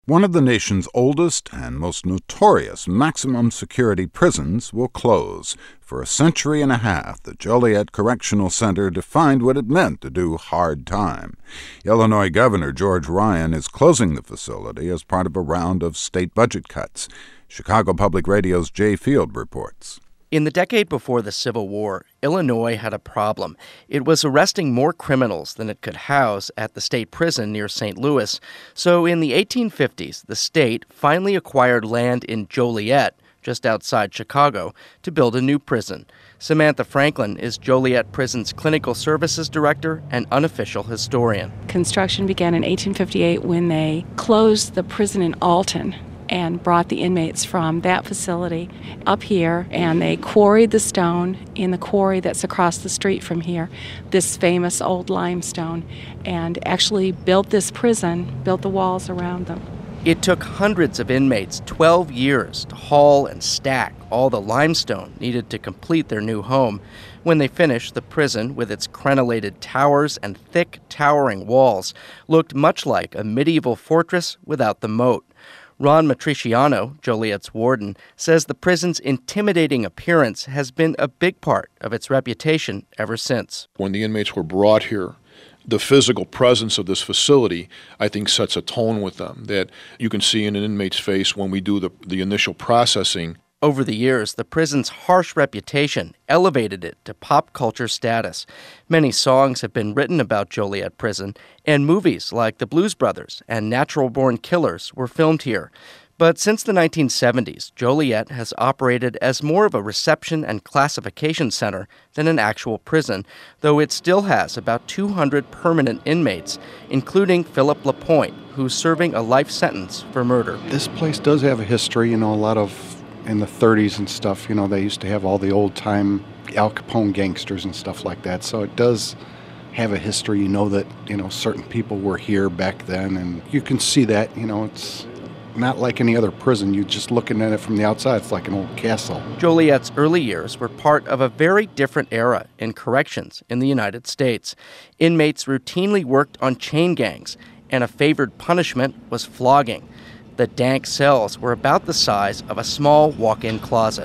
One of the nation's oldest and most notorious maximum security prisons will close. For a century and a half, the Joliet Correctional Center defined what it meant to do hard time. Illinois Governor George Ryan is closing the facility as part of a round of state budget cuts. Chicago Public Radio's Jay Field reports. In the decade before the Civil War, Illinois had a problem. It was arresting more criminals than it could house at the state prison near St. Louis. So in the 1850s, the state finally acquired land in Joliet, just outside Chicago, to build a new prison. Samantha Franklin is Joliet Prison's clinical services director and unofficial historian. Construction began in 1858 when they closed the prison in Alton and brought the inmates from that facility up here, and they quarried the stone in the quarry that's across the street from here, this famous old limestone, and actually built this prison, built the walls around them. It took hundreds of inmates 12 years to haul and stack all the limestone needed to complete their new home. When they finished, the prison, with its crenellated towers and thick, towering walls, looked much like a medieval fortress without the moat. Ron Matriciano, Joliet's warden, says the prison's intimidating appearance has been a big part of its reputation ever since. When the inmates were brought here, the physical presence of this facility, I think, sets a tone with them that you can see in an inmate's face when we do the initial processing. Over the years, the prison's harsh reputation elevated it to pop culture status. Many songs have been written about Joliet Prison, and movies like The Blues Brothers and Natural Born Killers were filmed here. But since the 1970s, Joliet has operated as more of a reception and classification center than an actual prison, though it still has about 200 permanent inmates, including Philip LaPointe, who's serving a life sentence for murder. This place does have a history, a lot of in the 30s and stuff, they used to have all the old-time Al Capone gangsters and stuff like that. So it does have a history, that, certain people were here back then. And you can see that, it's not like any other prison. You're just looking at it from the outside. It's like an old castle. Joliet's early years were part of a very different era in corrections in the United States. Inmates routinely worked on chain gangs, and a favored punishment was flogging. The dank cells were about the size of a small walk-in closet.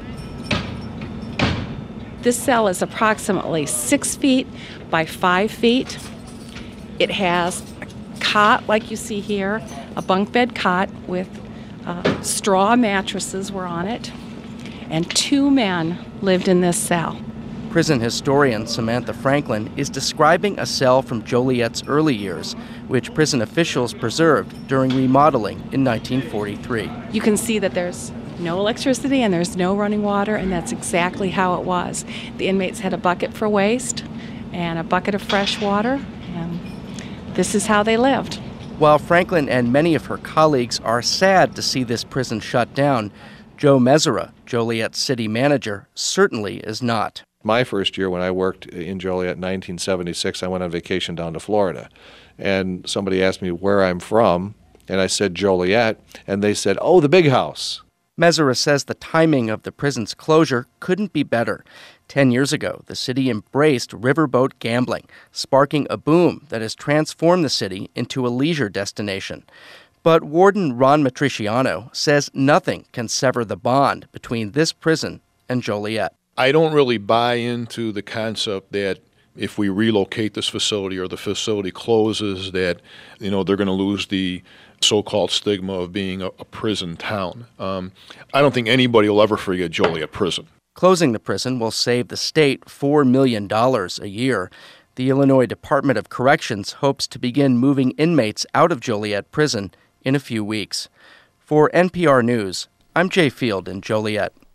This cell is approximately 6 feet by 5 feet. It has a cot like you see here, a bunk bed cot with straw mattresses were on it, and 2 men lived in this cell. Prison historian Samantha Franklin is describing a cell from Joliet's early years, which prison officials preserved during remodeling in 1943. You can see that there's no electricity and there's no running water, and that's exactly how it was. The inmates had a bucket for waste and a bucket of fresh water, and this is how they lived. While Franklin and many of her colleagues are sad to see this prison shut down, Joe Mezzera, Joliet's city manager, certainly is not. My first year when I worked in Joliet in 1976, I went on vacation down to Florida. And somebody asked me where I'm from, and I said Joliet, and they said, "Oh, the big house." Mezzera says the timing of the prison's closure couldn't be better. 10 years ago, the city embraced riverboat gambling, sparking a boom that has transformed the city into a leisure destination. But Warden Ron Matriciano says nothing can sever the bond between this prison and Joliet. I don't really buy into the concept that if we relocate this facility or the facility closes that, they're going to lose the so-called stigma of being a prison town. I don't think anybody will ever forget Joliet Prison. Closing the prison will save the state $4 million a year. The Illinois Department of Corrections hopes to begin moving inmates out of Joliet Prison in a few weeks. For NPR News, I'm Jay Field in Joliet.